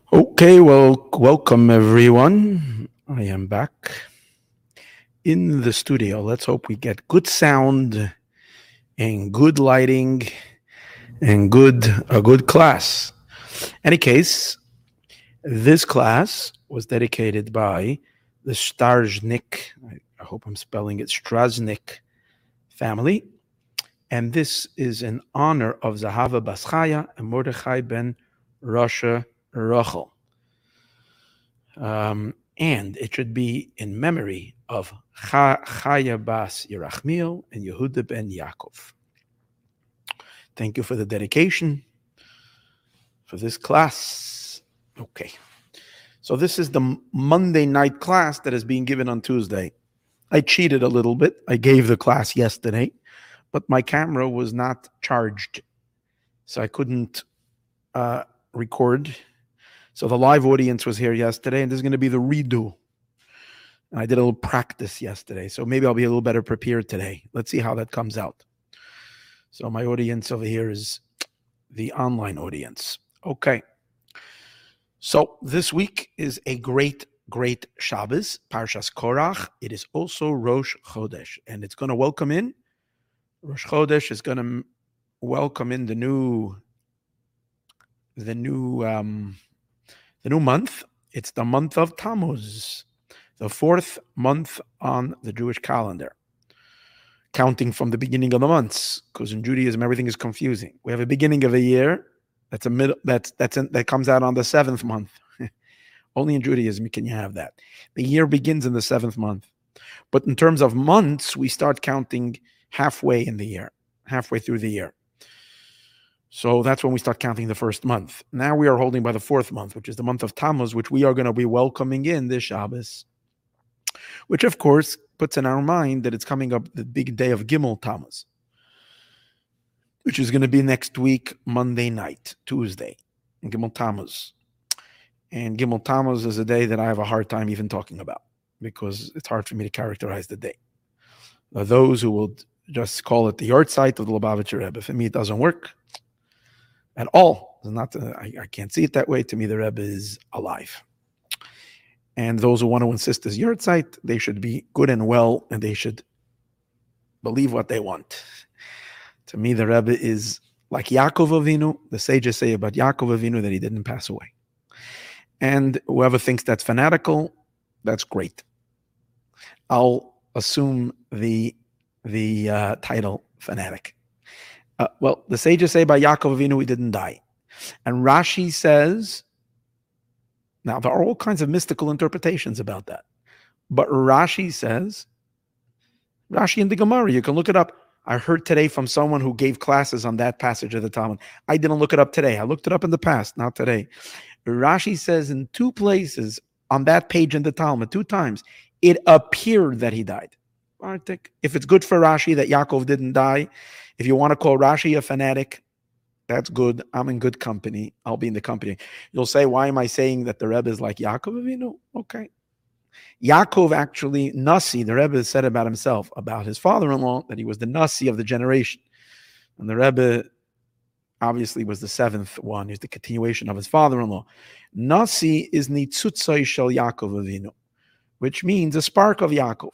Okay, well, welcome everyone. I am back in the studio. Let's hope we get good sound and good lighting and a good class. Any case, this class was dedicated by the Starznik, I hope I'm spelling it, Straznik family, and this is in honor of Zahava Baschaya and Mordechai ben Rasha Rachel. And it should be in memory of Chaya Bas Yerachmiel and Yehuda ben Yaakov. Thank you for the dedication for this class. Okay. So this is the Monday night class that is being given on Tuesday. I cheated a little bit. I gave the class yesterday, but my camera was not charged, so I couldn't record. So the live audience was here yesterday, and this is going to be the redo. And I did a little practice yesterday, so maybe I'll be a little better prepared today. Let's see how that comes out. So my audience over here is the online audience. Okay. So this week is a great Shabbos, Parshas Korach. It is also Rosh Chodesh, and it's going to welcome in. Rosh Chodesh is going to welcome in the new month. It's the month of Tammuz, the fourth month on the Jewish calendar, counting from the beginning of the months, because in Judaism everything is confusing. We have a beginning of a year that's a middle that comes out on the seventh month. Only in Judaism can you have that. The year begins in the seventh month, but in terms of months, we start counting halfway in the year, halfway through the year. So that's when we start counting the first month. Now we are holding by the fourth month, which is the month of Tammuz, which we are going to be welcoming in this Shabbos, which of course puts in our mind that it's coming up the big day of Gimel Tammuz, which is going to be next week, Monday night, Tuesday, Gimel Tammuz. And Gimel Tammuz is a day that I have a hard time even talking about because it's hard for me to characterize the day. There are those who will just call it the yahrzeit of the Lubavitcher Rebbe. For me, it doesn't work at all. It's not. I can't see it that way. To me, the Rebbe is alive. And those who want to insist is yahrzeit, they should be good and well, and they should believe what they want. To me, the Rebbe is like Yaakov Avinu. The sages say about Yaakov Avinu that he didn't pass away. And whoever thinks that's fanatical, that's great. I'll assume the title fanatic. Well, the sages say by Yaakov Avinu he didn't die. And Rashi says, now there are all kinds of mystical interpretations about that. But Rashi says, Rashi in the Gemara, you can look it up. I heard today from someone who gave classes on that passage of the Talmud. I didn't look it up today. I looked it up in the past, not today. Rashi says in two places on that page in the Talmud, 2 times, it appeared that he died. I think if it's good for Rashi that Yaakov didn't die, if you want to call Rashi a fanatic, that's good. I'm in good company. I'll be in the company. You'll say, why am I saying that the Rebbe is like Yaakov Avinu? Okay. Yaakov actually, Nasi, the Rebbe said about himself, about his father-in-law, that he was the Nasi of the generation. And the Rebbe obviously was the seventh one. He's the continuation of his father-in-law. Nasi is Nitzutzai Shel Yaakov Avinu, which means a spark of Yaakov.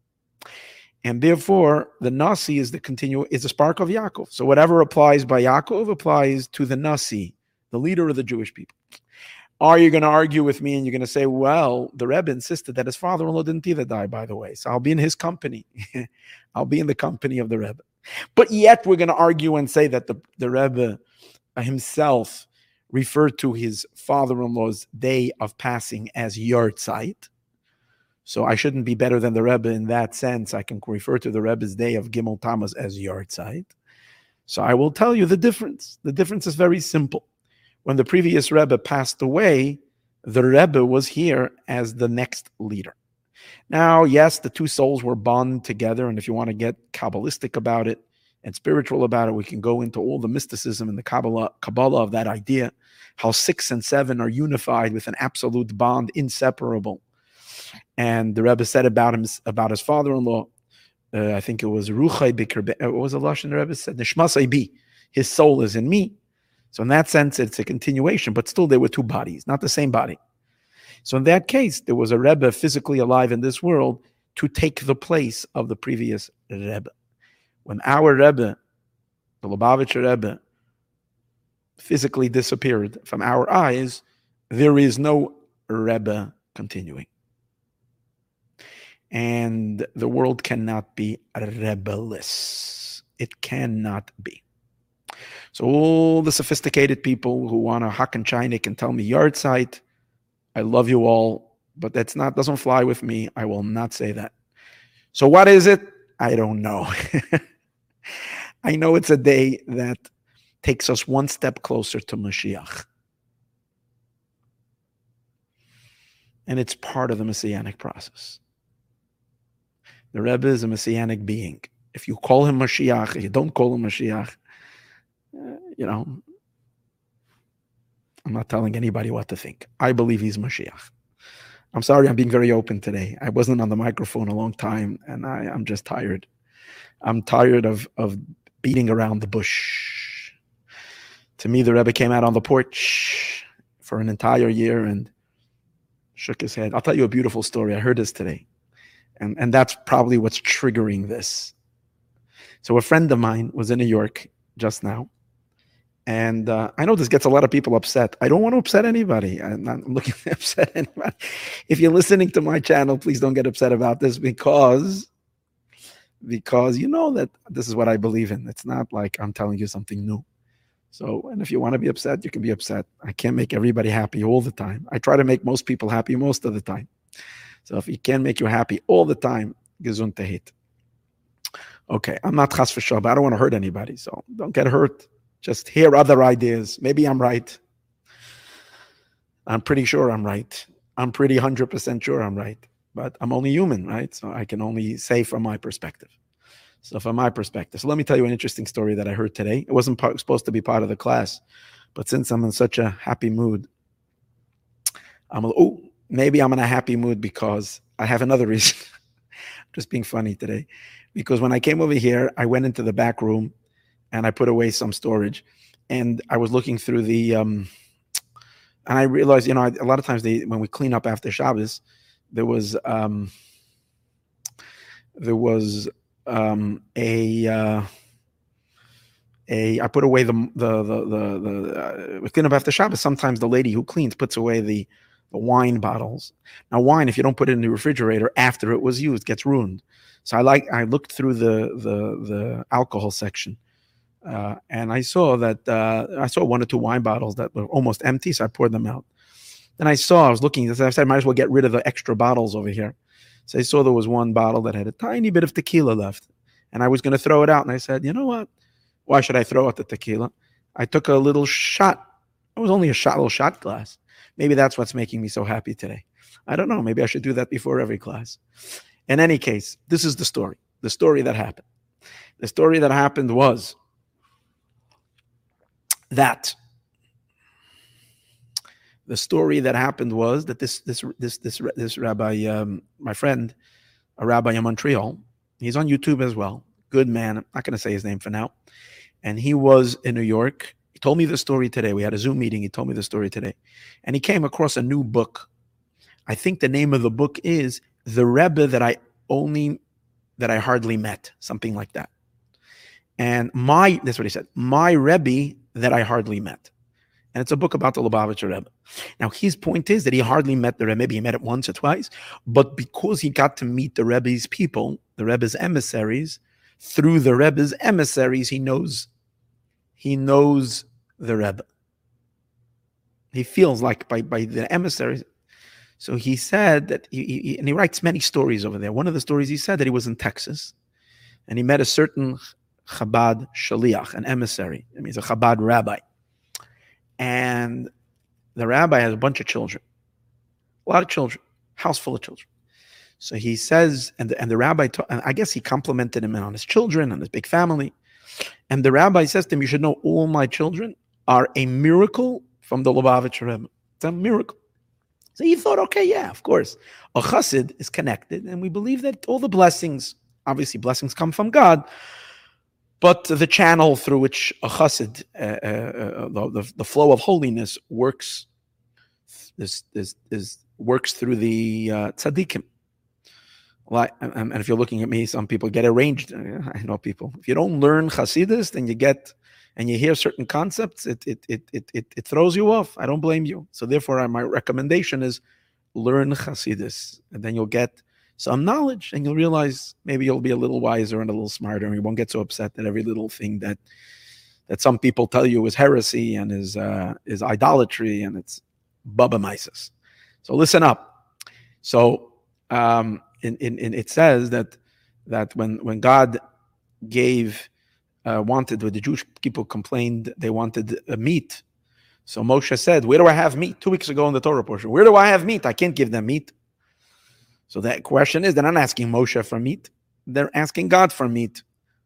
And therefore, the Nasi is the spark of Yaakov. So whatever applies by Yaakov applies to the Nasi, the leader of the Jewish people. Are you going to argue with me and you're going to say, well, the Rebbe insisted that his father-in-law didn't either die, by the way. So I'll be in his company. I'll be in the company of the Rebbe. But yet we're going to argue and say that the Rebbe himself referred to his father-in-law's day of passing as yahrzeit. So I shouldn't be better than the Rebbe in that sense. I can refer to the Rebbe's day of Gimel Tammuz as yahrzeit. So I will tell you the difference. The difference is very simple. When the previous Rebbe passed away, the Rebbe was here as the next leader. Now, yes, the two souls were bonded together, and if you want to get Kabbalistic about it and spiritual about it, we can go into all the mysticism and the Kabbalah of that idea, how 6 and 7 are unified with an absolute bond, inseparable. And the Rebbe said about his father-in-law, I think it was Ruchai Bikr, what was the Lashon the Rebbe said? Nishmasai bi, his soul is in me. So in that sense, it's a continuation, but still there were two bodies, not the same body. So in that case, there was a Rebbe physically alive in this world to take the place of the previous Rebbe. When our Rebbe, the Lubavitcher Rebbe, physically disappeared from our eyes, there is no Rebbe continuing. And the world cannot be Rebbe-less. It cannot be. So all the sophisticated people who want to hack and China can tell me yard site, I love you all, but doesn't fly with me. I will not say that. So what is it? I don't know. I know it's a day that takes us one step closer to Mashiach. And it's part of the Messianic process. The Rebbe is a Messianic being. If you call him Mashiach, if you don't call him Mashiach, I'm not telling anybody what to think. I believe he's Mashiach. I'm sorry, I'm being very open today. I wasn't on the microphone a long time, and I'm just tired. I'm tired of beating around the bush. To me, the Rebbe came out on the porch for an entire year and shook his head. I'll tell you a beautiful story. I heard this today. And that's probably what's triggering this. So a friend of mine was in New York just now. And I know this gets a lot of people upset. I don't want to upset anybody. I'm not looking to upset anybody. If you're listening to my channel, please don't get upset about this because you know that this is what I believe in. It's not like I'm telling you something new. So, and if you want to be upset, you can be upset. I can't make everybody happy all the time. I try to make most people happy most of the time. So if he can't make you happy all the time, gesundheit. Okay, I'm not chas v'shalom, but I don't want to hurt anybody. So don't get hurt. Just hear other ideas. Maybe I'm right. I'm pretty sure I'm right. I'm pretty 100% sure I'm right. But I'm only human, right? So I can only say from my perspective. So let me tell you an interesting story that I heard today. It wasn't supposed to be part of the class, but since I'm in such a happy mood, maybe I'm in a happy mood because I have another reason. Just being funny today. Because when I came over here, I went into the back room and I put away some storage. And I was looking through the, and I realized, a lot of times when we clean up after Shabbos, I put away we clean up after Shabbos. Sometimes the lady who cleans puts away the wine bottles. Now, wine, if you don't put it in the refrigerator after it was used, gets ruined. So I looked through the alcohol section, and I saw one or two wine bottles that were almost empty. So I poured them out. Then I was looking. I said, I might as well get rid of the extra bottles over here. So I saw there was one bottle that had a tiny bit of tequila left, and I was going to throw it out. And I said, you know what? Why should I throw out the tequila? I took a little shot. It was only a little shot glass. Maybe that's what's making me so happy today. I don't know. Maybe I should do that before every class. In any case, this is the story. The story that happened. The story that happened was that this rabbi, my friend, a rabbi in Montreal, he's on YouTube as well. Good man. I'm not going to say his name for now. And he was in New York. He told me the story today. We had a Zoom meeting. He told me the story today. And he came across a new book. I think the name of the book is The Rebbe That I Hardly Met, something like that. And that's what he said, My Rebbe That I Hardly Met. And it's a book about the Lubavitcher Rebbe. Now, his point is that he hardly met the Rebbe. Maybe he met it once or twice. But because he got to meet the Rebbe's people, the Rebbe's emissaries, through the Rebbe's emissaries, he knows the Rebbe. He feels like by the emissaries. So he said that, and he writes many stories over there. One of the stories he said that he was in Texas, and he met a certain Chabad shaliach, an emissary. That means a Chabad rabbi. And the rabbi has a bunch of children, a lot of children, house full of children. So he says, and the rabbi, and I guess he complimented him on his children and his big family. And the rabbi says to him, you should know all my children are a miracle from the Lubavitcher Rebbe. It's a miracle. So he thought, okay, yeah, of course. A chassid is connected, and we believe that all the blessings, obviously blessings come from God, But the channel through which a chassid, the flow of holiness works, works through the tzaddikim. And if you're looking at me, some people get arranged. I know people. If you don't learn Hasidus, then you hear certain concepts, it throws you off. I don't blame you. So therefore, my recommendation is learn Hasidus, and then you'll get some knowledge, and you'll realize maybe you'll be a little wiser and a little smarter, and you won't get so upset that every little thing that some people tell you is heresy and is idolatry and it's Baba Mises. So listen up. So it says that when God wanted, when the Jewish people complained, they wanted meat. So Moshe said, "Where do I have meat?" 2 weeks ago in the Torah portion, where do I have meat? I can't give them meat. So that question is, they're not asking Moshe for meat. They're asking God for meat.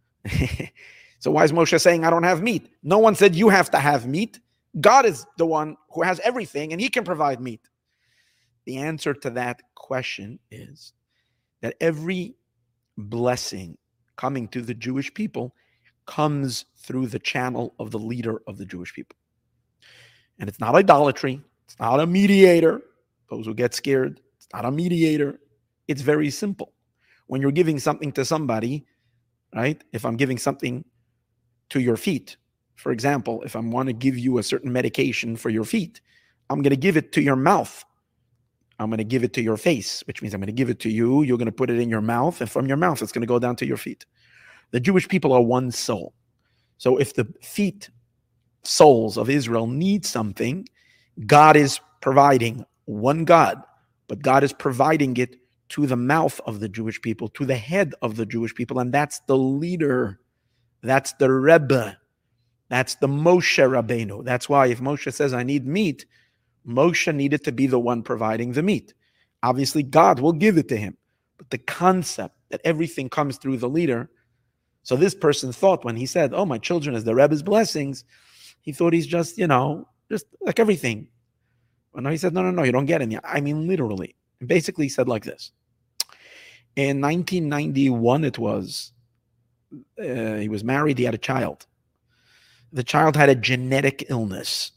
So why is Moshe saying, I don't have meat? No one said you have to have meat. God is the one who has everything, and he can provide meat. The answer to that question is that every blessing coming to the Jewish people comes through the channel of the leader of the Jewish people. And it's not idolatry. It's not a mediator. Those who get scared, it's not a mediator. It's very simple. When you're giving something to somebody, right? If I'm giving something to your feet, for example, if I want to give you a certain medication for your feet, I'm going to give it to your mouth. I'm going to give it to your face, which means I'm going to give it to you. You're going to put it in your mouth, and from your mouth, it's going to go down to your feet. The Jewish people are one soul. So if the feet, souls of Israel need something, God is providing one God, but God is providing it to the mouth of the Jewish people, to the head of the Jewish people, and that's the leader. That's the Rebbe. That's the Moshe Rabbeinu. That's why if Moshe says, I need meat, Moshe needed to be the one providing the meat. Obviously, God will give it to him. But the concept that everything comes through the leader, so this person thought when he said, oh, my children is the Rebbe's blessings, he thought he's just, just like everything. Well, no, he said, no, you don't get any. I mean, literally. Basically, he said like this. In 1991, it was, he was married, he had a child. The child had a genetic illness.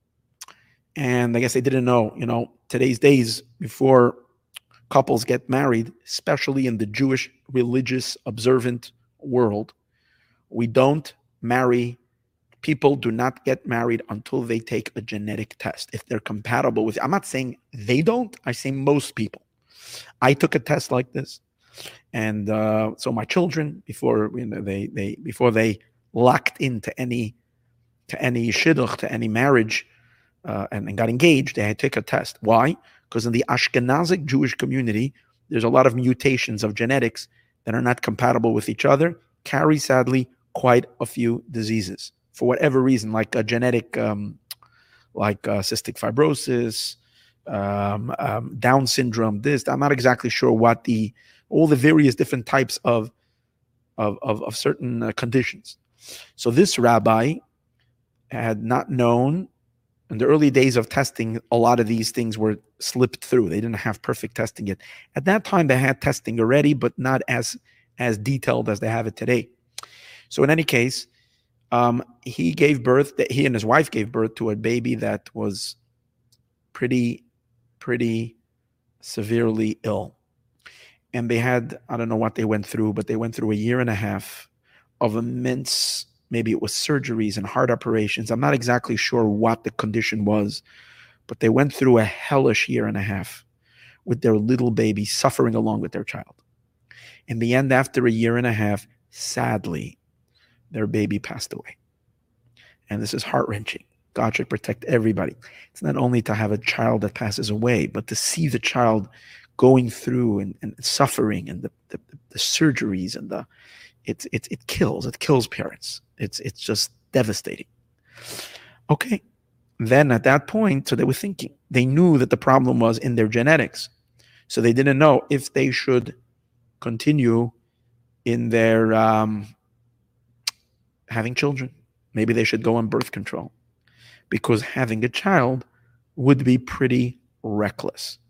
And I guess they didn't know, today's days, before couples get married, especially in the Jewish religious observant world, we don't marry. People do not get married until they take a genetic test. If they're compatible with, I'm not saying they don't, I say most people. I took a test like this. And so my children, before they locked into any shidduch, to any marriage, and got engaged, they had to take a test. Why? Because in the Ashkenazic Jewish community, there's a lot of mutations of genetics that are not compatible with each other, carry, sadly, quite a few diseases. For whatever reason, like a genetic, like cystic fibrosis, Down syndrome, I'm not exactly sure what all the various different types of certain conditions. So this rabbi had not known. In the early days of testing, a lot of these things were slipped through. They didn't have perfect testing yet. At that time, they had testing already, but not as detailed as they have it today. So in any case, he and his wife gave birth to a baby that was pretty severely ill. And they had, I don't know what they went through, but they went through a year and a half of immense, maybe it was surgeries and heart operations. I'm not exactly sure what the condition was, but they went through a hellish year and a half with their little baby suffering along with their child. In the end, after a year and a half, sadly, their baby passed away. And this is heart-wrenching. God should protect everybody. It's not only to have a child that passes away, but to see the child going through and suffering and the surgeries and it kills parents. It's just devastating. Okay. Then at that point, so they were thinking, they knew that the problem was in their genetics. So they didn't know if they should continue in their having children. Maybe they should go on birth control, because having a child would be pretty reckless.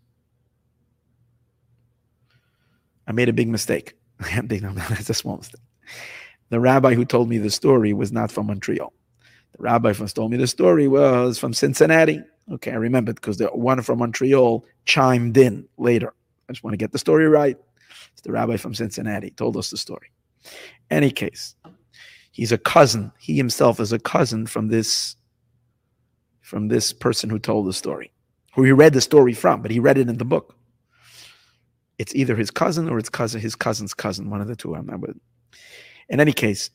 I made a big mistake. That's a small mistake. The rabbi who told me the story was not from Montreal. The rabbi who told me the story was from Cincinnati. Okay, I remember because the one from Montreal chimed in later. I just want to get the story right. It's the rabbi from Cincinnati told us the story. Any case, he's a cousin. He himself is a cousin from this person who told the story, who he read the story from, but he read it in the book. It's either his cousin or his cousin's cousin, one of the two. I'm not with. In any case,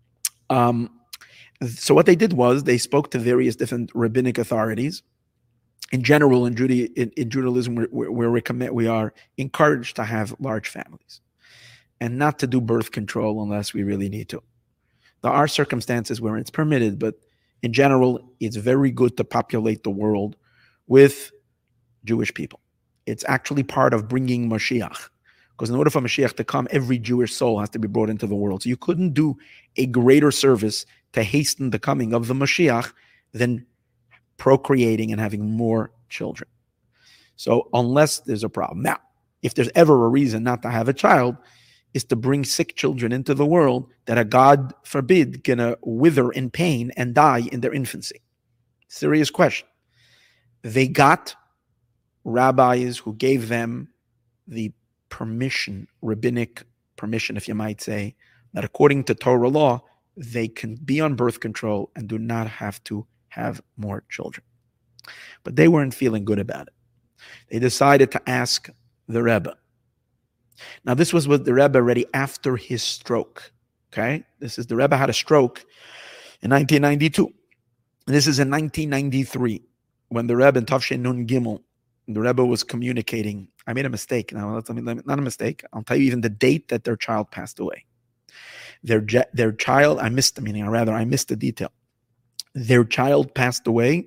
so what they did was they spoke to various different rabbinic authorities. In general, in Judaism, we are encouraged to have large families and not to do birth control unless we really need to. There are circumstances where it's permitted, but in general, it's very good to populate the world with Jewish people. It's actually part of bringing Mashiach. Because in order for Mashiach to come, every Jewish soul has to be brought into the world. So you couldn't do a greater service to hasten the coming of the Mashiach than procreating and having more children. So unless there's a problem. Now, if there's ever a reason not to have a child, is to bring sick children into the world that are, God forbid, gonna wither in pain and die in their infancy. Serious question. They got rabbis who gave them the permission, rabbinic permission, if you might say, that according to Torah law, they can be on birth control and do not have to have more children. But they weren't feeling good about it. They decided to ask the Rebbe. Now, this was with the Rebbe already after his stroke. Okay? The Rebbe had a stroke in 1992. And this is in 1993 when the Rebbe in Tafshin Nun Gimel, the Rebbe was communicating. I made a mistake. Now, not a mistake. I'll tell you even the date that their child passed away. Their child, I missed the detail. Their child passed away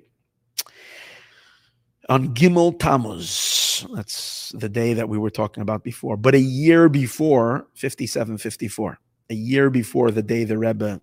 on Gimel Tammuz. That's the day that we were talking about before. But a year before, 57-54, a year before the day the Rebbe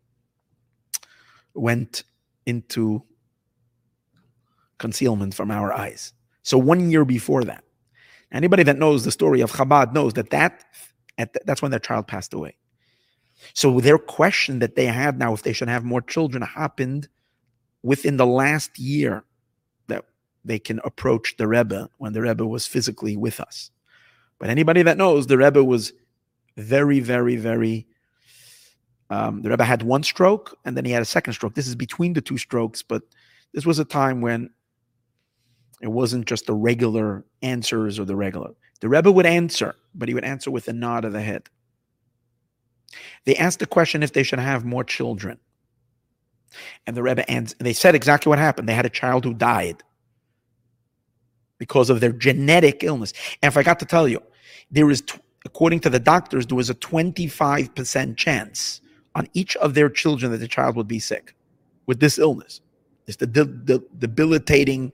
went into concealment from our eyes. So 1 year before that. Anybody that knows the story of Chabad knows that's when their child passed away. So their question that they had now, if they should have more children, happened within the last year that they can approach the Rebbe, when the Rebbe was physically with us. But anybody that knows, the Rebbe was very, very, very, the Rebbe had one stroke and then he had a second stroke. This is between the two strokes, but this was a time when it wasn't just the regular answers or the regular. The Rebbe would answer, but he would answer with a nod of the head. They asked the question if they should have more children. And the Rebbe answered, they said exactly what happened. They had a child who died because of their genetic illness. And I forgot to tell you, according to the doctors, there was a 25% chance on each of their children that the child would be sick with this illness. It's the debilitating,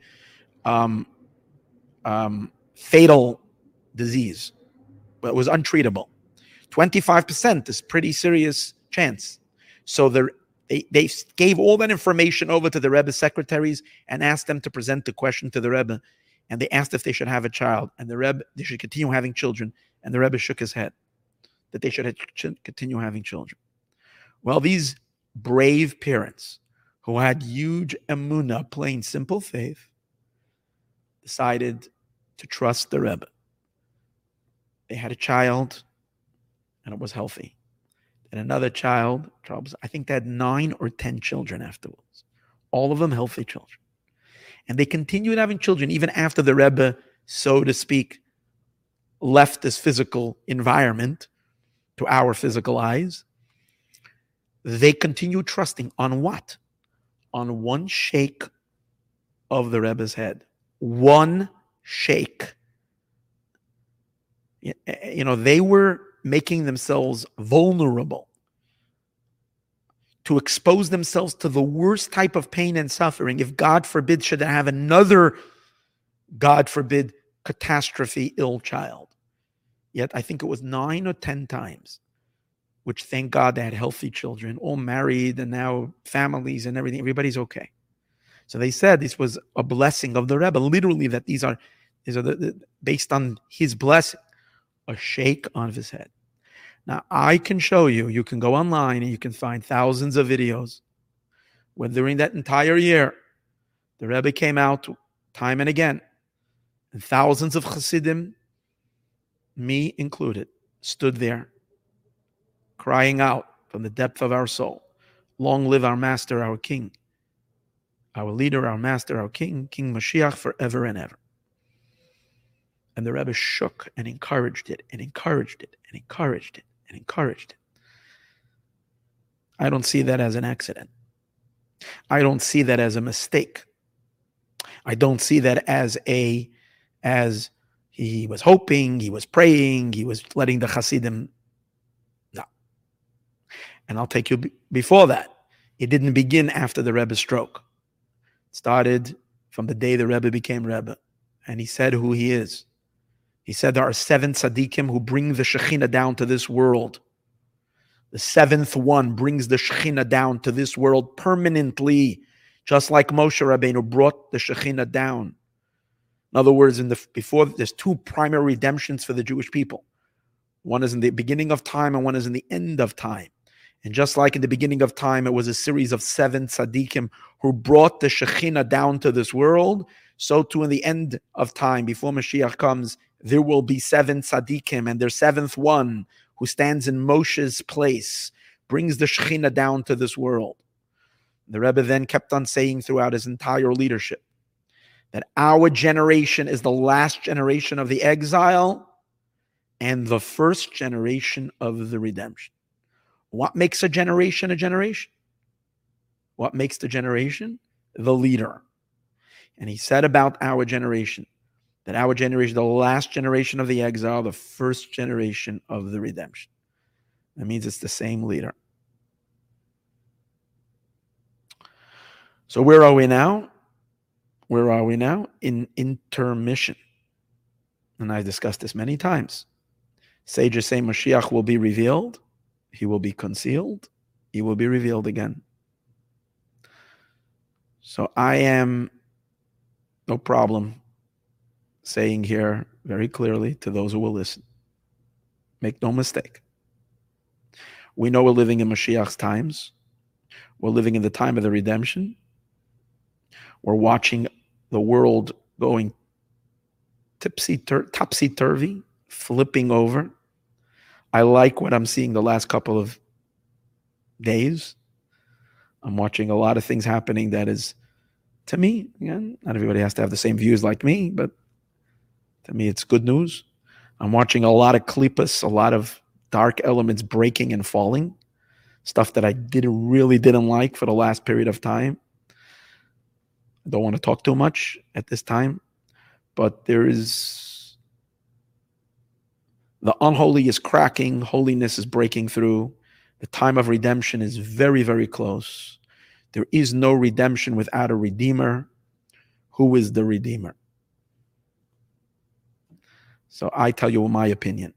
fatal disease, but it was untreatable. 25% is pretty serious chance. So they gave all that information over to the Rebbe's secretaries and asked them to present the question to the Rebbe. And they asked if they should have a child, and they should continue having children. And the Rebbe shook his head that they should continue having children. Well, these brave parents who had huge emunah, plain simple faith, decided to trust the Rebbe. They had a child, and it was healthy. And another child, I think they had 9 or 10 children afterwards. All of them healthy children. And they continued having children even after the Rebbe, so to speak, left this physical environment to our physical eyes. They continued trusting on what? On one shake of the Rebbe's head. One shake. They were making themselves vulnerable to expose themselves to the worst type of pain and suffering if, God forbid, should have another, God forbid, catastrophe, ill child. Yet I think it was 9 or 10 times, which thank God they had healthy children, all married and now families and everything. Everybody's okay. So they said this was a blessing of the Rebbe, literally, that these are based on his blessing, a shake on his head. Now, I can show you, you can go online and you can find thousands of videos where during that entire year, the Rebbe came out time and again, and thousands of Chassidim, me included, stood there crying out from the depth of our soul, long live our master, our king, our leader, our master, our king, King Mashiach forever and ever. And the Rebbe shook and encouraged it and encouraged it and encouraged it and encouraged it. I don't see that as an accident. I don't see that as a mistake. I don't see that as he was hoping, he was praying, he was letting the Hasidim. No. And I'll take you before that. It didn't begin after the Rebbe's stroke. It started from the day the Rebbe became Rebbe. And he said who he is. He said there are 7 tzaddikim who bring the Shekhinah down to this world. The 7th one brings the Shekhinah down to this world permanently, just like Moshe Rabbeinu brought the Shekhinah down. In other words, before there's 2 primary redemptions for the Jewish people. One is in the beginning of time and one is in the end of time. And just like in the beginning of time, it was a series of 7 tzaddikim who brought the Shekhinah down to this world, so too in the end of time, before Mashiach comes, there will be 7 tzaddikim, and their 7th one, who stands in Moshe's place, brings the Shekhinah down to this world. The Rebbe then kept on saying throughout his entire leadership that our generation is the last generation of the exile and the first generation of the redemption. What makes a generation a generation? What makes the generation? The leader. And he said about our generation, that our generation, the last generation of the exile, the first generation of the redemption. That means it's the same leader. So where are we now? Where are we now? In intermission. And I've discussed this many times. Sages say Mashiach will be revealed. He will be concealed. He will be revealed again. So I am, no problem, saying here very clearly to those who will listen, make no mistake. We know we're living in Mashiach's times. We're living in the time of the redemption. We're watching the world going topsy-turvy, flipping over. I like what I'm seeing the last couple of days. I'm watching a lot of things happening that is, to me, again, not everybody has to have the same views like me, but to me, it's good news. I'm watching a lot of klippas, a lot of dark elements breaking and falling, stuff that I really didn't like for the last period of time. I don't want to talk too much at this time, but there is, the unholy is cracking, holiness is breaking through. The time of redemption is very, very close. There is no redemption without a redeemer. Who is the redeemer? So I tell you my opinion.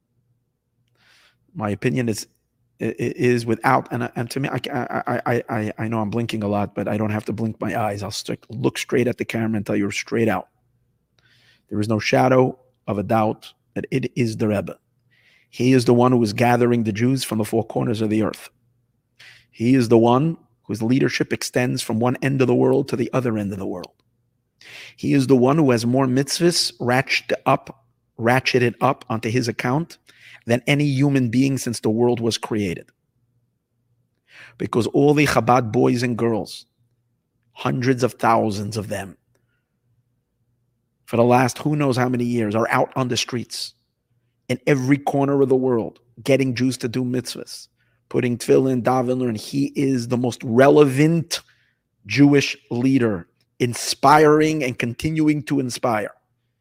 My opinion is without, and to me, I know I'm blinking a lot, but I don't have to blink my eyes. I'll look straight at the camera and tell you straight out. There is no shadow of a doubt that it is the Rebbe. He is the one who is gathering the Jews from the 4 corners of the earth. He is the one whose leadership extends from one end of the world to the other end of the world. He is the one who has more mitzvahs ratcheted up onto his account than any human being since the world was created. Because all the Chabad boys and girls, hundreds of thousands of them, for the last who knows how many years, are out on the streets in every corner of the world, getting Jews to do mitzvahs, putting tefillin, daven, and he is the most relevant Jewish leader, inspiring and continuing to inspire.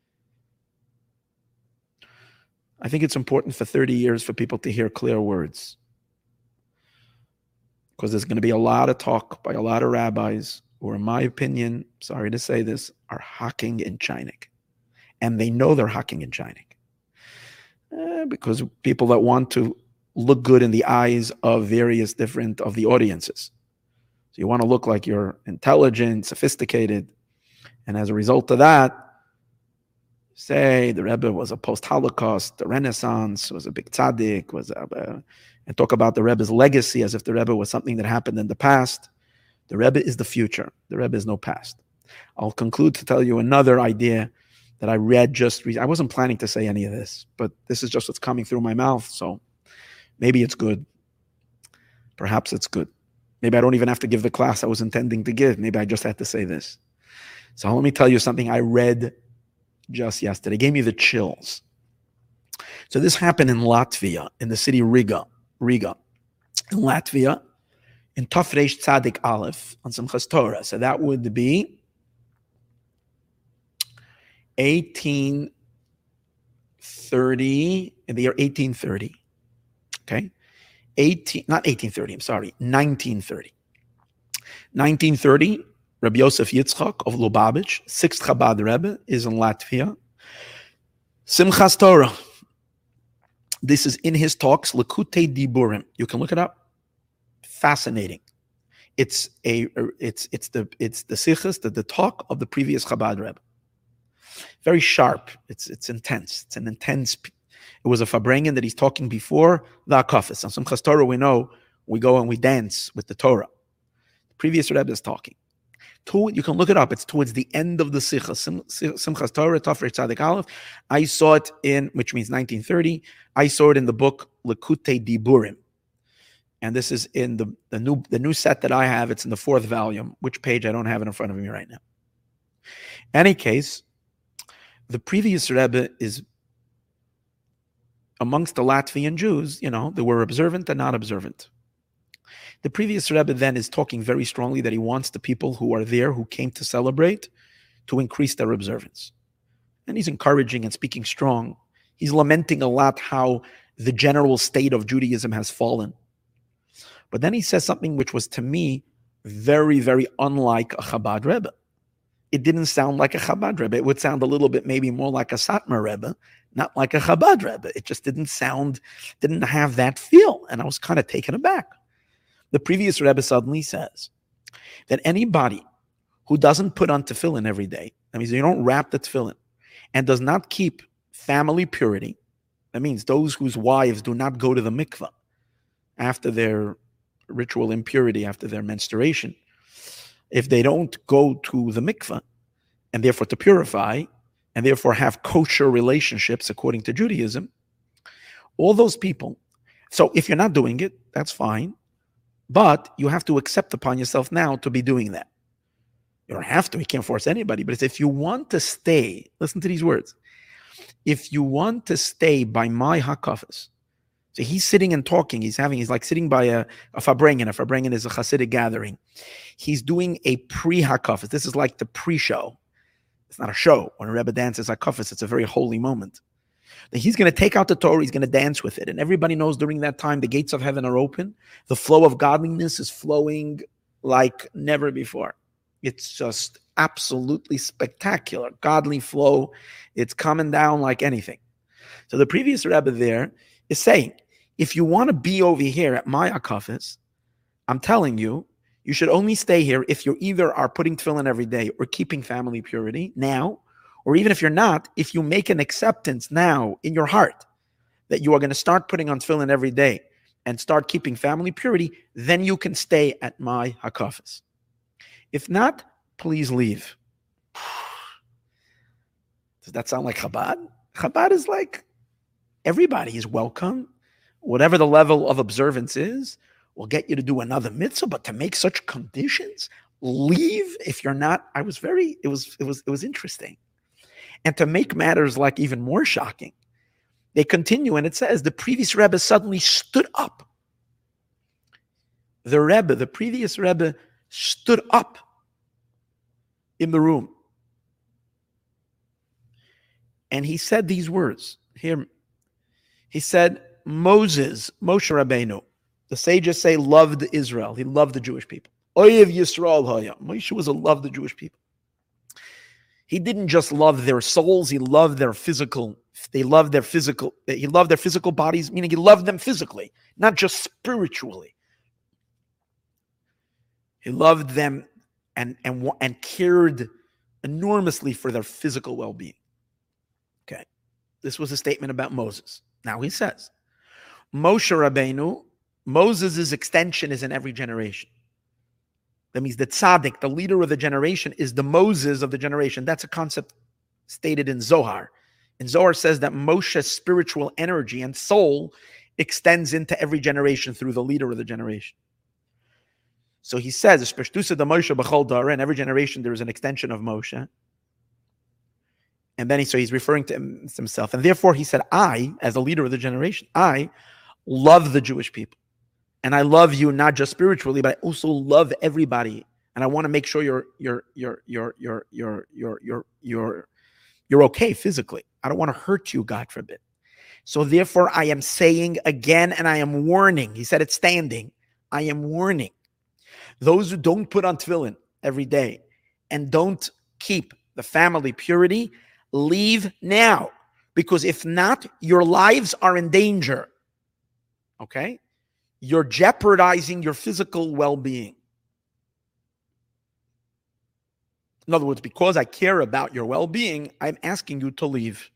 I think it's important for 30 years for people to hear clear words, because there's going to be a lot of talk by a lot of rabbis who, in my opinion, sorry to say this, are hacking in Chinik. And they know they're hacking in Chinik. Because people that want to look good in the eyes of various different of the audiences. So you want to look like you're intelligent, sophisticated. And as a result of that, say the Rebbe was a post-Holocaust, the Renaissance, was a big tzaddik, and talk about the Rebbe's legacy as if the Rebbe was something that happened in the past. The Rebbe is the future. The Rebbe is no past. I'll conclude to tell you another idea that I read just recently. I wasn't planning to say any of this, but this is just what's coming through my mouth, so maybe it's good. Perhaps it's good. Maybe I don't even have to give the class I was intending to give. Maybe I just had to say this. So let me tell you something I read just yesterday. It gave me the chills. So this happened in Latvia, in the city Riga. In Latvia, in Tov Reish Tzadik Aleph, on Simchas Torah. So that would be 1830, in the year 1830. Okay? 1930. 1930, Rabbi Yosef Yitzchak of Lubavitch, 6th Chabad Rebbe, is in Latvia. Simchas Torah. This is in his talks, Likutei Diburim. You can look it up. Fascinating. It's the sichos, the talk of the previous Chabad Rebbe. Very sharp. It's intense. It's an intense. It was a Farbrengen that he's talking before the Akafis. On Simchas Torah, we know we go and we dance with the Torah. The previous Rebbe is talking. You can look it up. It's towards the end of the Sicha. Simchas Torah, Tov Reish Tzadik Aleph. I saw it in, which means 1930. I saw it in the book Likutei Diburim. And this is in the new set that I have. It's in the 4th volume. Which page? I don't have it in front of me right now. Any case, the previous Rebbe is amongst the Latvian Jews, they were observant and not observant. The previous Rebbe then is talking very strongly that he wants the people who are there, who came to celebrate, to increase their observance. And he's encouraging and speaking strong. He's lamenting a lot how the general state of Judaism has fallen. But then he says something which was, to me, very, very unlike a Chabad Rebbe. It didn't sound like a Chabad Rebbe. It would sound a little bit maybe more like a Satmar Rebbe, not like a Chabad Rebbe. It just didn't have that feel. And I was kind of taken aback. The previous Rebbe suddenly says that anybody who doesn't put on tefillin every day, that means you don't wrap the tefillin, and does not keep family purity, that means those whose wives do not go to the mikvah after their ritual impurity, after their menstruation, if they don't go to the mikvah, and therefore to purify, and therefore have kosher relationships according to Judaism, all those people, so if you're not doing it, that's fine, but you have to accept upon yourself now to be doing that. You don't have to, you can't force anybody, but it's if you want to stay, listen to these words, if you want to stay by my hakafas, so he's sitting and talking, he's like sitting by a Farbrengen. A Farbrengen is a Hasidic gathering. He's doing a pre-hakafas. This is like the pre-show. It's not a show. When a Rebbe dances hakafas, it's a very holy moment. He's going to take out the Torah, he's going to dance with it. And everybody knows during that time, the gates of heaven are open. The flow of godliness is flowing like never before. It's just absolutely spectacular. Godly flow. It's coming down like anything. So the previous Rebbe there is saying, if you want to be over here at my akafis, I'm telling you, you should only stay here if you either are putting tefillin every day or keeping family purity now, or even if you're not, if you make an acceptance now in your heart that you are going to start putting on tefillin every day and start keeping family purity, then you can stay at my hakafis. If not, please leave. Does that sound like Chabad? Chabad is like everybody is welcome. Whatever the level of observance is, will get you to do another mitzvah, but to make such conditions, leave if you're not. It was interesting. And to make matters like even more shocking, they continue and it says the previous Rebbe suddenly stood up. The previous Rebbe stood up in the room. And he said these words. Here, he said, Moshe Rabbeinu, the sages say, loved Israel. He loved the Jewish people. Oyev Yisrael haya. Moshe was a love the Jewish people. He didn't just love their souls, he loved their physical. He loved their physical bodies, meaning he loved them physically, not just spiritually. He loved them and cared enormously for their physical well-being. This was a statement about Moses. Now he says, Moshe Rabbeinu, Moses' extension is in every generation. That means the tzaddik, the leader of the generation, is the Moses of the generation. That's a concept stated in Zohar. And Zohar says that Moshe's spiritual energy and soul extends into every generation through the leader of the generation. So he says, in every generation there is an extension of Moshe. And then he's referring to himself. And therefore he said, I, as a leader of the generation, I love the Jewish people. And I love you not just spiritually, but I also love everybody. And I want to make sure you're okay physically. I don't want to hurt you, God forbid. So therefore I am saying again, and I am warning. He said it standing. I am warning those who don't put on tefillin every day and don't keep the family purity, leave now. Because if not, your lives are in danger. Okay? You're jeopardizing your physical well-being. In other words, because I care about your well-being, I'm asking you to leave.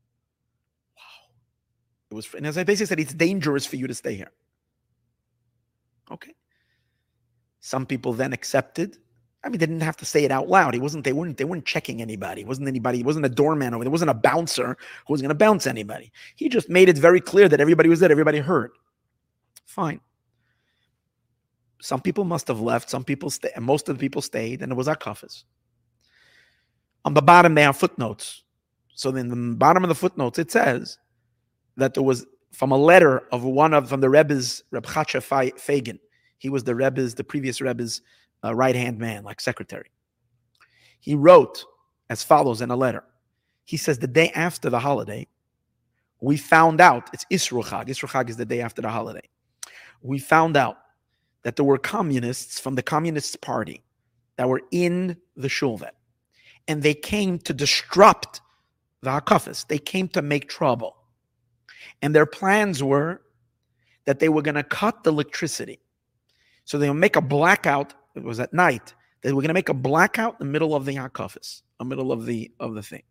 Wow. And as I basically said, it's dangerous for you to stay here. Okay. Some people then accepted. I mean, they didn't have to say it out loud. They weren't checking anybody. It wasn't a doorman over there. It wasn't a bouncer who was going to bounce anybody. He just made it very clear that everybody was there. Everybody heard. Fine. Some people must have left. Some people stayed. Most of the people stayed, and it was hakafas. On the bottom, they have footnotes. So in the bottom of the footnotes, it says that there was from a letter of from the Rebbe's, Reb Chatzah Fagin. He was the previous Rebbe's right-hand man, like secretary. He wrote as follows in a letter. He says, the day after the holiday, we found out, it's Isru Chag. Isru Chag is the day after the holiday. We found out that there were communists from the Communist Party that were in the shul then. And they came to disrupt the hakafas. They came to make trouble. And their plans were that they were going to cut the electricity. So they would make a blackout. It was at night. They were going to make a blackout in the middle of the hakafas, in the middle of the thing.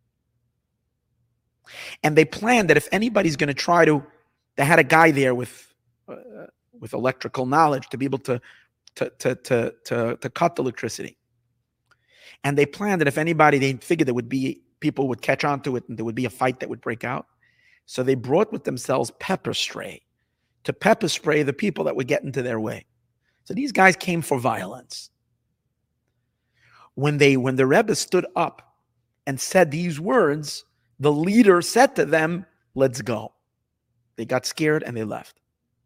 And they planned that if anybody's going to try to, they had a guy there with electrical knowledge to be able to cut the electricity. And they planned that if anybody, they figured there would be, people would catch on to it and there would be a fight that would break out. So they brought with themselves pepper spray to pepper spray the people that would get into their way. So these guys came for violence. When the Rebbe stood up and said these words, the leader said to them, let's go. They got scared and they left.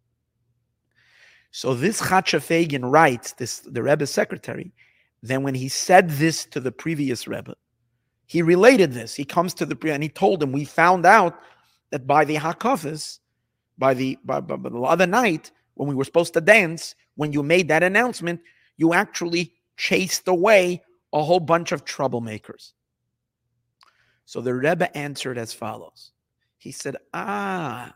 So this Chatzah Fagin writes, the Rebbe's secretary, then when he said this to the previous Rebbe, he related this. He comes to and he told him, we found out that by the hakafas, by the other night, when we were supposed to dance, when you made that announcement, you actually chased away a whole bunch of troublemakers. So the Rebbe answered as follows. He said, now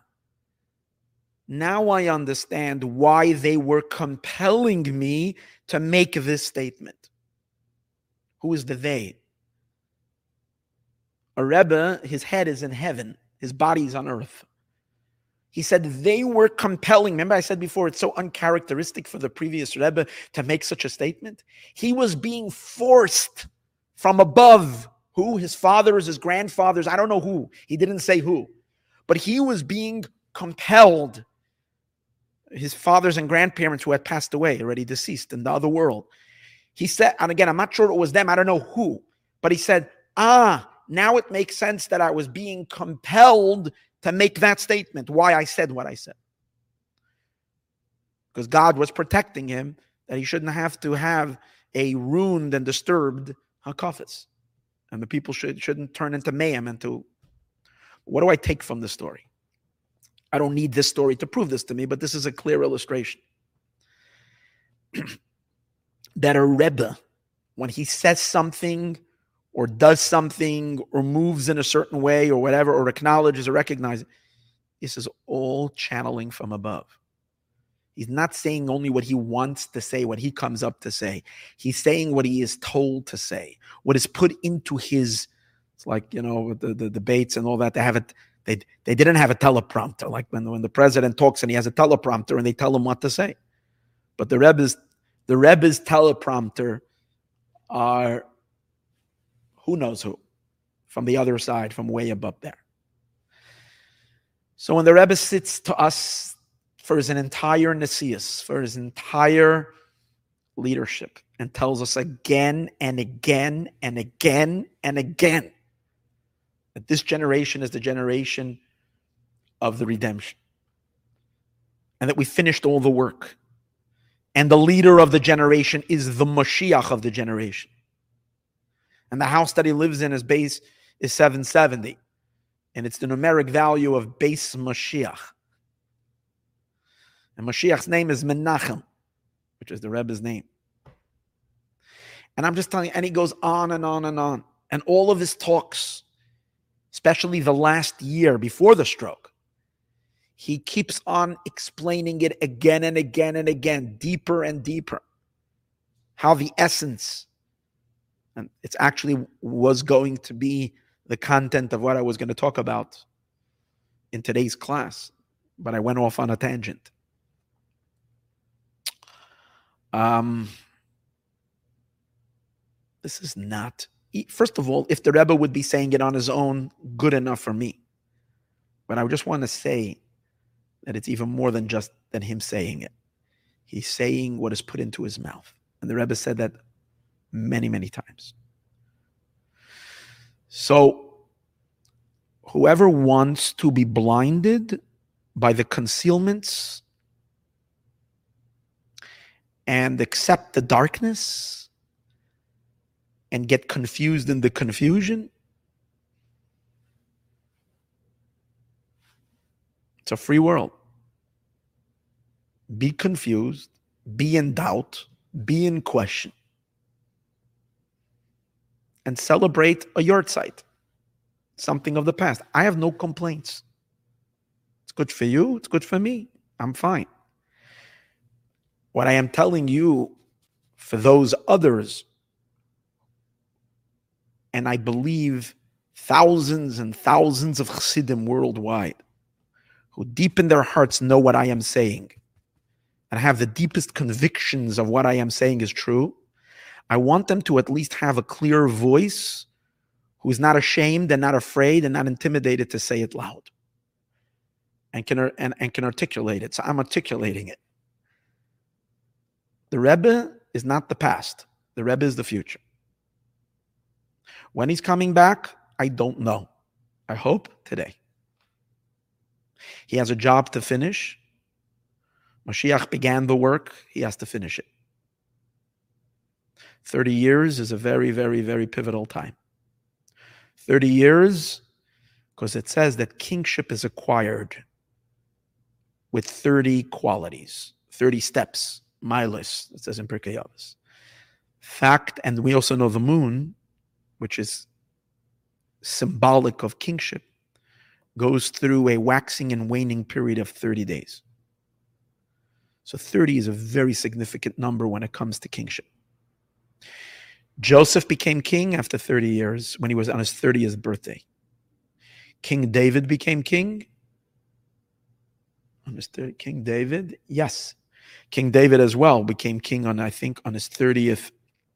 I understand why they were compelling me to make this statement. Who is the they? A Rebbe, his head is in heaven. His body is on earth. He said they were compelling. Remember I said before, it's so uncharacteristic for the previous Rebbe to make such a statement. He was being forced from above. Who? His fathers, his grandfathers, I don't know who. He didn't say who. But he was being compelled. His fathers and grandparents who had passed away, already deceased in the other world. He said, and again, I'm not sure it was them. I don't know who. But he said, now it makes sense that I was being compelled to make that statement, why I said what I said. Because God was protecting him, that he shouldn't have to have a ruined and disturbed hakafas. And the people shouldn't turn into mayhem. What do I take from this story? I don't need this story to prove this to me, but this is a clear illustration. That a Rebbe, when he says something or does something or moves in a certain way or whatever, or acknowledges or recognizes, this is all channeling from above. He's not saying only what he wants to say, what he comes up to say. He's saying what he is told to say, what is put into his, it's like, the debates and all that. They didn't have a teleprompter, like when the president talks and he has a teleprompter and they tell him what to say. But the Rebbe's teleprompter are who knows who, from the other side, from way above there. So when the Rebbe sits to us for his entire Nesius, for his entire leadership, and tells us again and again and again and again that this generation is the generation of the redemption, and that we finished all the work, and the leader of the generation is the Mashiach of the generation, and the house that he lives in, his base is 770, and it's the numeric value of base Mashiach, and Mashiach's name is Menachem, which is the Rebbe's name. And I'm just telling you, and he goes on and on and on. And all of his talks, especially the last year before the stroke, he keeps on explaining it again and again and again, deeper and deeper. How the essence, and it's actually was going to be the content of what I was going to talk about in today's class, but I went off on a tangent. This is not, first of all, if the Rebbe would be saying it on his own, good enough for me. But I just want to say that it's even more than just than him saying it. He's saying what is put into his mouth. And the Rebbe said that many, many times. So whoever wants to be blinded by the concealments and accept the darkness and get confused in the confusion, it's a free world. Be confused, be in doubt, be in question, and celebrate a yahrzeit, something of the past. I have no complaints. It's good for you, it's good for me. I'm fine. What I am telling you, for those others, and I believe thousands and thousands of Chassidim worldwide, who deep in their hearts know what I am saying and have the deepest convictions of what I am saying is true, I want them to at least have a clear voice who is not ashamed and not afraid and not intimidated to say it loud and can articulate it. So I'm articulating it. The Rebbe is not the past. The Rebbe is the future. When he's coming back, I don't know. I hope today. He has a job to finish. Mashiach began the work. He has to finish it. 30 years is a very, very, very pivotal time. 30 years, because it says that kingship is acquired with 30 qualities, 30 steps, milos, it says in Pirkei Avos. Fact, and we also know the moon, which is symbolic of kingship, goes through a waxing and waning period of 30 days. So 30 is a very significant number when it comes to kingship. Joseph became king after 30 years when he was on his 30th birthday. King David became king on his 30th. King David, yes. King David as well became king on, I think, on his 30th.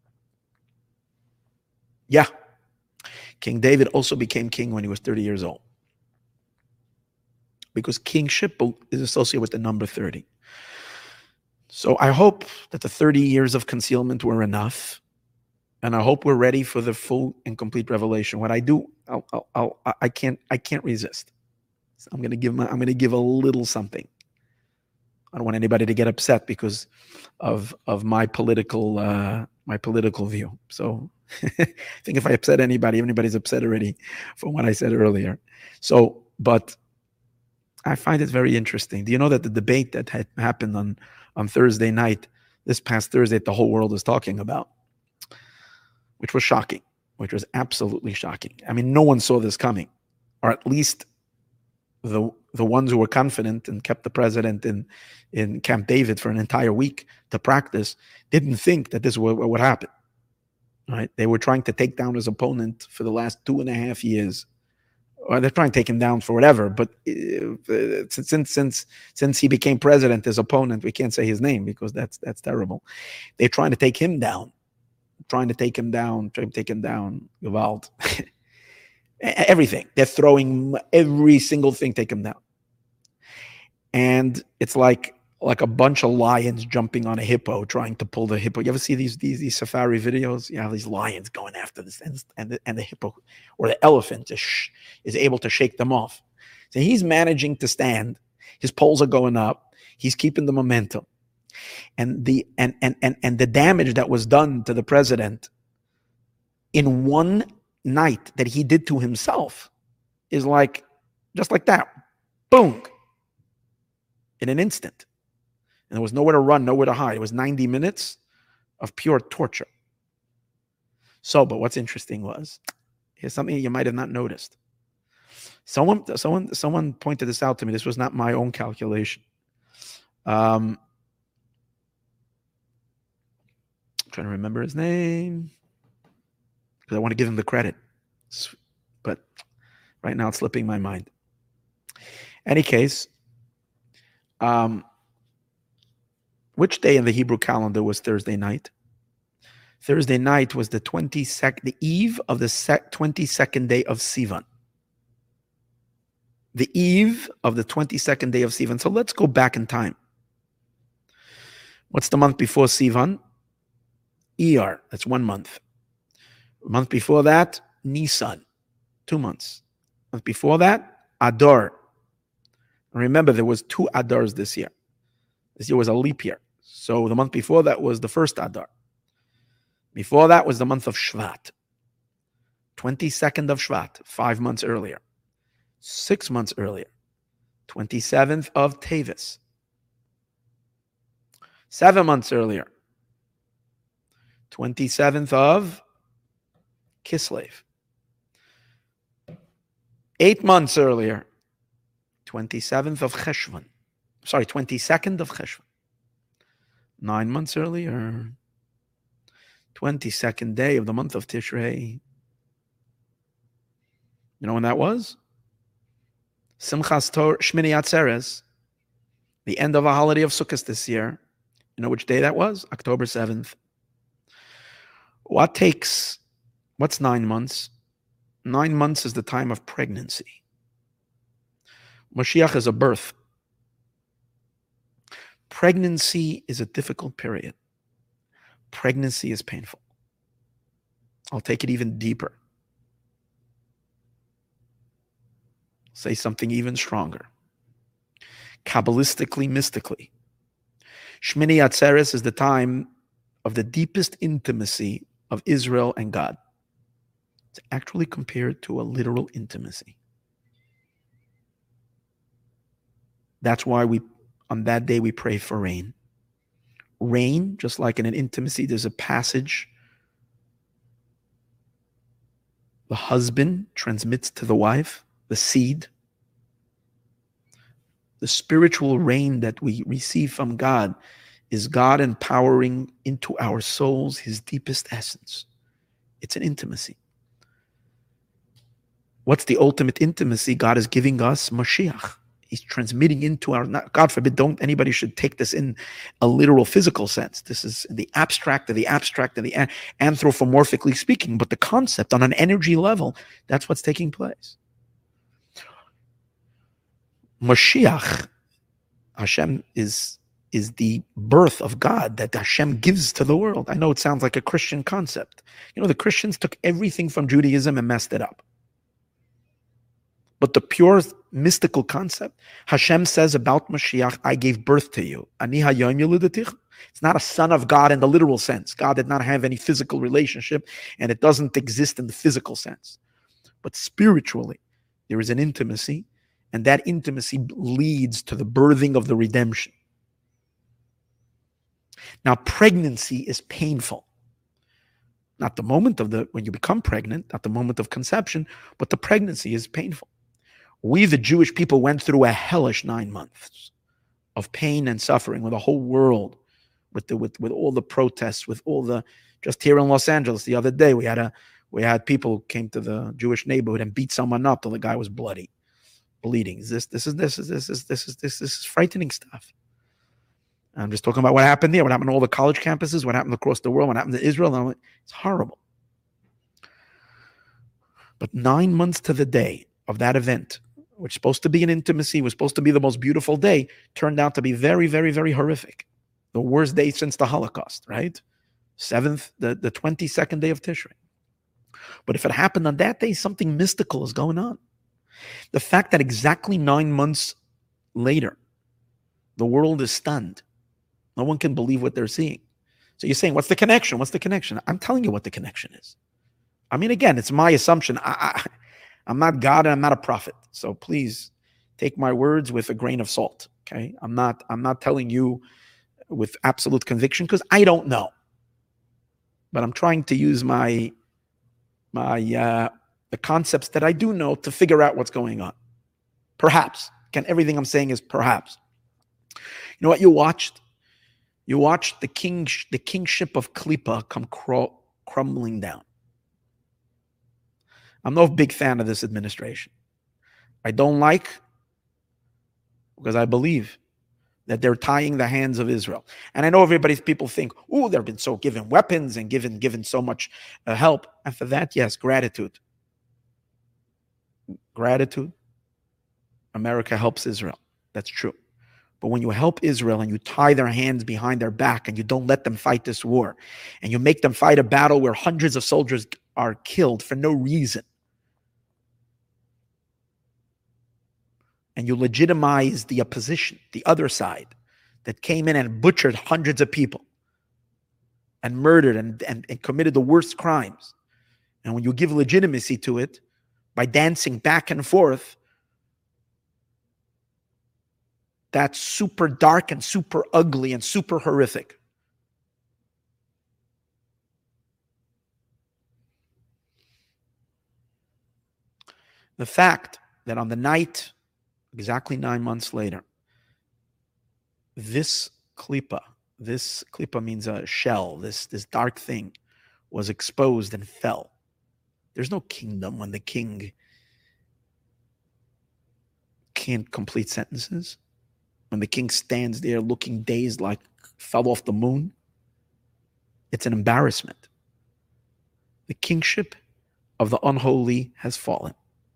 Yeah. King David also became king when he was 30 years old. Because kingship is associated with the number 30. So I hope that the 30 years of concealment were enough. And I hope we're ready for the full and complete revelation. What I do, I can't resist. So I'm going to give a little something. I don't want anybody to get upset because of my political view. So I think if I upset anybody's upset already from what I said earlier. So, but I find it very interesting. Do you know that the debate that had happened on Thursday night, this past Thursday, the whole world is talking about, which was shocking, which was absolutely shocking. I mean, no one saw this coming, or at least the ones who were confident and kept the president in Camp David for an entire week to practice didn't think that this would happen. Right? They were trying to take down his opponent for the last 2.5 years Well, they're trying to take him down for whatever, but since he became president, his opponent, we can't say his name because that's terrible. They're trying to take him down, Gewalt. Everything. They're throwing every single thing, take him down. And it's like a bunch of lions jumping on a hippo, trying to pull the hippo. You ever see these safari videos? You have these lions going after this, and the hippo or the elephant is able to shake them off. So he's managing to stand. His poles are going up. He's keeping the momentum, and the damage that was done to the president in one night that he did to himself is like just like that, boom, in an instant. And there was nowhere to run, nowhere to hide. It was 90 minutes of pure torture. So, but what's interesting was, here's something you might have not noticed. Someone pointed this out to me. This was not my own calculation. Trying to remember his name because I want to give him the credit, but right now it's slipping my mind. Any case, which day in the Hebrew calendar was Thursday night? Thursday night was the eve of the 22nd day of Sivan. The eve of the 22nd day of Sivan. So let's go back in time. What's the month before Sivan? Iyar. That's 1 month. A month before that, Nisan. 2 months. A month before that, Adar. Remember, there was 2 Adars this year. This year was a leap year. So the month before that was the first Adar. Before that was the month of Shvat. 22nd of Shvat, 5 months earlier. 6 months earlier. 27th of Teves. 7 months earlier. 27th of Kislev. 8 months earlier. 27th of Cheshvan. 22nd of Cheshvan. 9 months earlier, 22nd day of the month of Tishrei. You know when that was? Simchas Torah, Shmini Atzeres, the end of a holiday of Sukkot this year. You know which day that was? October 7th. What's 9 months? 9 months is the time of pregnancy. Mashiach is a birth. Pregnancy is a difficult period. Pregnancy is painful. I'll take it even deeper. Say something even stronger. Kabbalistically, mystically, Shmini Atzeres is the time of the deepest intimacy of Israel and God. It's actually compared to a literal intimacy. That's why on that day we pray for rain. Rain, just like in an intimacy, there's a passage. The husband transmits to the wife the seed. The spiritual rain that we receive from God is God empowering into our souls His deepest essence. It's an intimacy. What's the ultimate intimacy? God is giving us Mashiach. He's transmitting into our, God forbid, don't anybody should take this in a literal physical sense. This is the abstract of the anthropomorphically speaking, but the concept on an energy level, that's what's taking place. Mashiach, Hashem is the birth of God that Hashem gives to the world. I know it sounds like a Christian concept. You know, the Christians took everything from Judaism and messed it up. But the pure mystical concept, Hashem says about Mashiach, I gave birth to you. Ani hayom yilidetich. It's not a son of God in the literal sense. God did not have any physical relationship, and it doesn't exist in the physical sense. But spiritually, there is an intimacy, and that intimacy leads to the birthing of the redemption. Now, pregnancy is painful. Not the moment of when you become pregnant, not the moment of conception, but the pregnancy is painful. We, the Jewish people, went through a hellish 9 months of pain and suffering with the whole world, with all the protests, with all the, just here in Los Angeles the other day, we had We had people who came to the Jewish neighborhood and beat someone up till the guy was bloody, bleeding. This is frightening stuff. I'm just talking about what happened there, what happened to all the college campuses, what happened across the world, what happened to Israel. It's horrible. But 9 months to the day of that event, which was supposed to be an intimacy, was supposed to be the most beautiful day, turned out to be very, very, very horrific. The worst day since the Holocaust, right? The 22nd day of Tishrei. But if it happened on that day, something mystical is going on. The fact that exactly 9 months later, the world is stunned. No one can believe what they're seeing. So you're saying, what's the connection? What's the connection? I'm telling you what the connection is. I mean, again, it's my assumption. I'm not God and I'm not a prophet. So please take my words with a grain of salt. Okay. I'm not telling you with absolute conviction because I don't know. But I'm trying to use the concepts that I do know to figure out what's going on. Perhaps. Again, everything I'm saying is perhaps. You know what you watched? You watched the kingship of Klippa come crumbling down. I'm no big fan of this administration. I don't like, because I believe that they're tying the hands of Israel. And I know people think, oh, they've been so given weapons and given so much help. And for that, yes, gratitude. Gratitude. America helps Israel. That's true. But when you help Israel and you tie their hands behind their back and you don't let them fight this war and you make them fight a battle where hundreds of soldiers are killed for no reason, and you legitimize the opposition, the other side, that came in and butchered hundreds of people and murdered and committed the worst crimes. And when you give legitimacy to it by dancing back and forth, that's super dark and super ugly and super horrific. The fact that on the night, exactly 9 months later, this klipa means a shell, this dark thing was exposed and fell. There's no kingdom when the king can't complete sentences. When the king stands there looking dazed like fell off the moon. It's an embarrassment. The kingship of the unholy has fallen.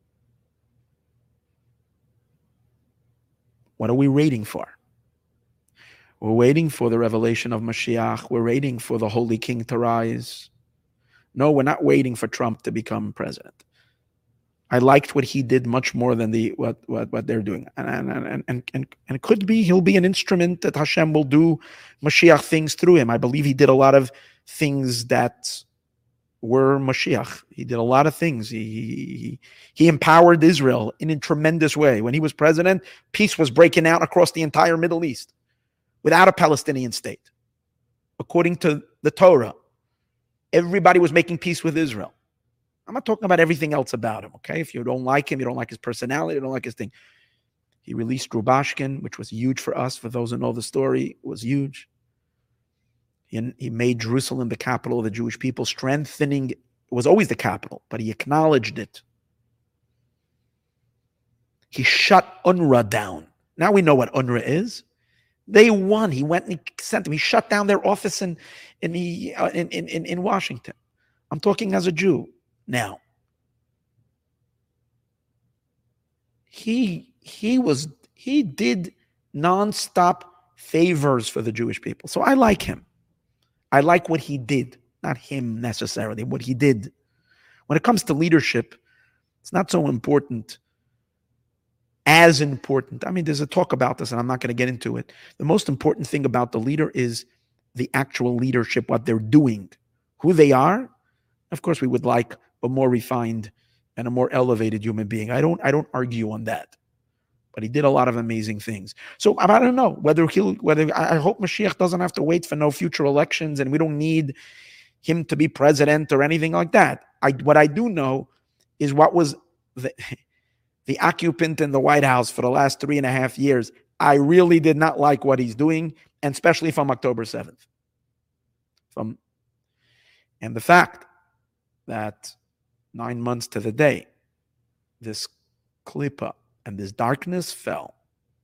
What are we waiting for? We're waiting for the revelation of Mashiach. We're waiting for the Holy King to rise. No, we're not waiting for Trump to become president. I liked what he did much more than what they're doing. And it could be he'll be an instrument that Hashem will do Mashiach things through him. I believe he did a lot of things that were Mashiach. He did a lot of things. He empowered Israel in a tremendous way. When he was president, peace was breaking out across the entire Middle East without a Palestinian state. According to the Torah, everybody was making peace with Israel. I'm not talking about everything else about him, okay? If you don't like him, you don't like his personality, you don't like his thing. He released Rubashkin, which was huge for us. For those who know the story, it was huge. He made Jerusalem the capital of the Jewish people, strengthening. It was always the capital, but he acknowledged it. He shut UNRWA down. Now we know what UNRWA is. They won. He went and he sent them. He shut down their office in Washington. I'm talking as a Jew now. He did nonstop favors for the Jewish people. So I like him. I like what he did, not him necessarily, what he did. When it comes to leadership, it's not so important, as important. I mean, there's a talk about this, and I'm not going to get into it. The most important thing about the leader is the actual leadership, what they're doing. Who they are, of course, we would like a more refined and a more elevated human being. I don't argue on that. But he did a lot of amazing things. So I don't know whether I hope Mashiach doesn't have to wait for no future elections, and we don't need him to be president or anything like that. What I do know is what was the occupant in the White House for the last 3.5 years. I really did not like what he's doing, and especially from October 7th. And the fact that 9 months to the day, this klipa and this darkness fell.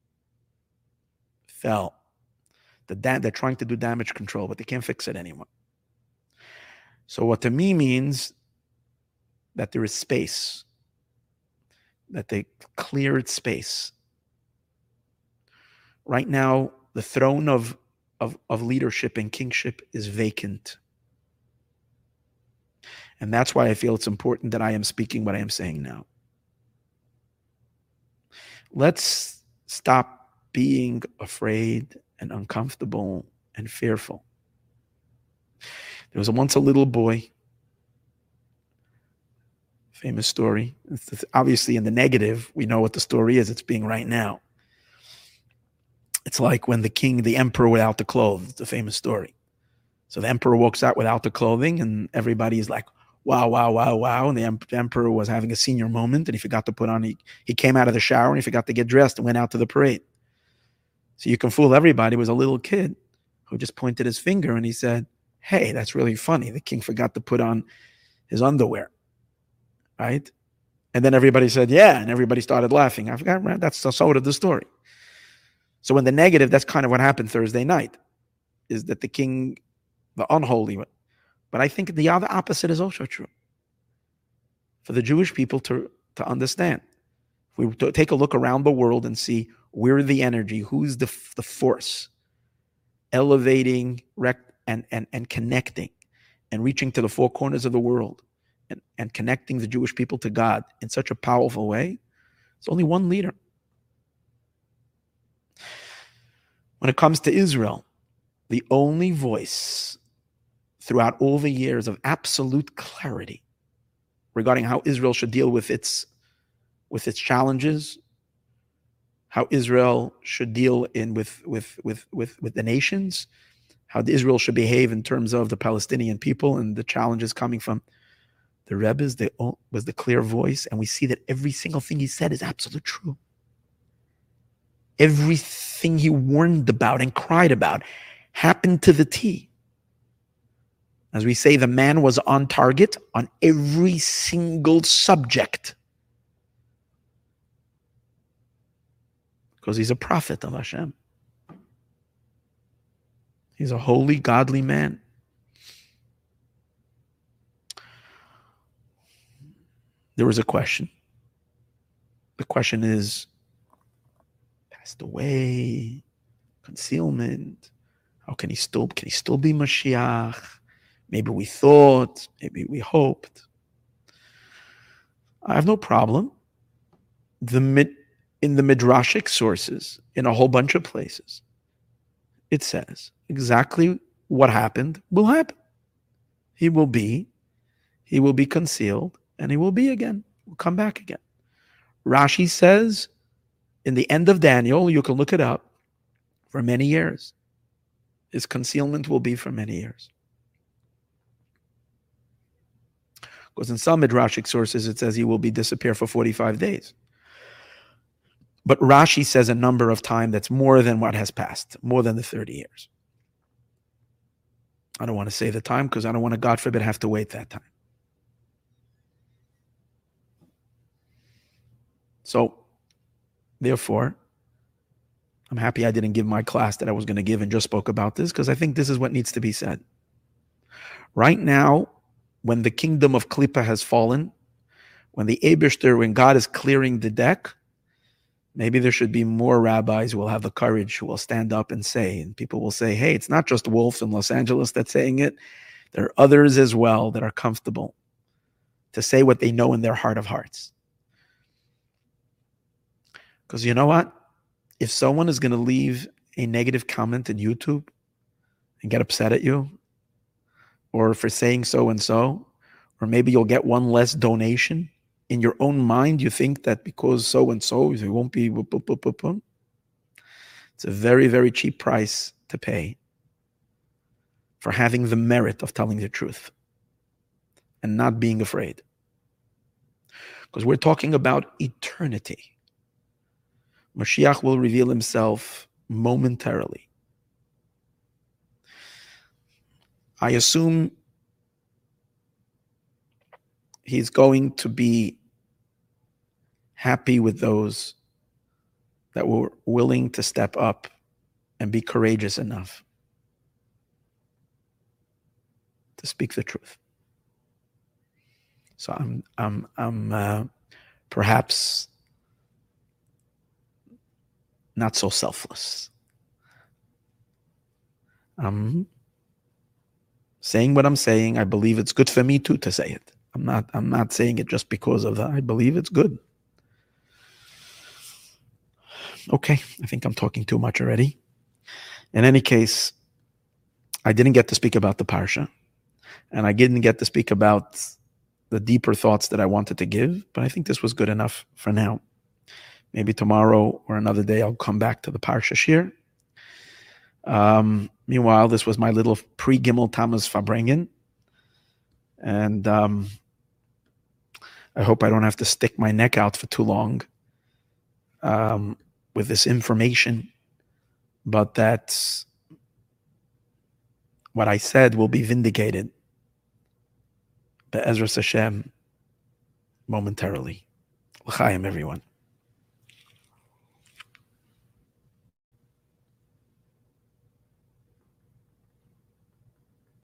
They're trying to do damage control, but they can't fix it anymore. So what to me means that there is space, that they cleared space. Right now, the throne of leadership and kingship is vacant. And that's why I feel it's important that I am speaking what I am saying now. Let's stop being afraid and uncomfortable and fearful. There was once a little boy, famous story. It's obviously in the negative, we know what the story is. It's being right now. It's like when the emperor without the clothes, it's a famous story. So the emperor walks out without the clothing and everybody is like, wow, wow, wow, wow. And the emperor was having a senior moment and he forgot to put on, he came out of the shower and he forgot to get dressed and went out to the parade. So you can fool everybody. It was a little kid who just pointed his finger and he said, hey, that's really funny. The king forgot to put on his underwear, right? And then everybody said, yeah, and everybody started laughing. I forgot, right? That's the sort of the story. So in the negative, that's kind of what happened Thursday night, is that the king, the unholy one. But I think the other opposite is also true. For the Jewish people to understand. If we take a look around the world and see where the energy, who's the force, elevating and connecting and reaching to the four corners of the world and connecting the Jewish people to God in such a powerful way, it's only one leader. When it comes to Israel, the only voice throughout all the years of absolute clarity regarding how Israel should deal with its challenges, how Israel should deal with the nations, how Israel should behave in terms of the Palestinian people and the challenges coming from the Rebbe's, was the clear voice, and we see that every single thing he said is absolute true. Everything he warned about and cried about happened to the T. As we say, the man was on target on every single subject. Because he's a prophet of Hashem. He's a holy, godly man. There was a question. The question is, passed away, concealment. How can he still be Mashiach? Maybe we thought, maybe we hoped. I have no problem. In the Midrashic sources, in a whole bunch of places, it says exactly what happened will happen. He will be concealed, and he will be again. Will come back again. Rashi says, in the end of Daniel, you can look it up, for many years. His concealment will be for many years. Because in some Midrashic sources, it says he will disappear for 45 days. But Rashi says a number of time that's more than what has passed, more than the 30 years. I don't want to say the time because I don't want to, God forbid, have to wait that time. So, therefore, I'm happy I didn't give my class that I was going to give and just spoke about this, because I think this is what needs to be said. Right now, when the kingdom of Klippa has fallen, when God is clearing the deck, maybe there should be more rabbis who will have the courage, who will stand up and say, and people will say, hey, it's not just Wolf in Los Angeles that's saying it. There are others as well that are comfortable to say what they know in their heart of hearts. Because you know what? If someone is going to leave a negative comment in YouTube and get upset at you, or for saying so and so, or maybe you'll get one less donation, in your own mind, you think that because so and so, it won't be. It's a very, very cheap price to pay for having the merit of telling the truth and not being afraid. Because we're talking about eternity. Mashiach will reveal himself momentarily. I assume he's going to be happy with those that were willing to step up and be courageous enough to speak the truth. So I'm perhaps not so selfless. I'm saying what I'm saying. I believe it's good for me too to say it. I'm not saying it just because of that. I believe it's good. Okay, I think I'm talking too much already. In any case, I didn't get to speak about the Parsha, and I didn't get to speak about the deeper thoughts that I wanted to give, but I think this was good enough for now. Maybe tomorrow or another day I'll come back to the Parsha Shir. Meanwhile, this was my little pre-Gimel Tammuz Farbrengen, and I hope I don't have to stick my neck out for too long with this information, but that what I said will be vindicated Be'ezras Hashem momentarily. L'chaim, everyone.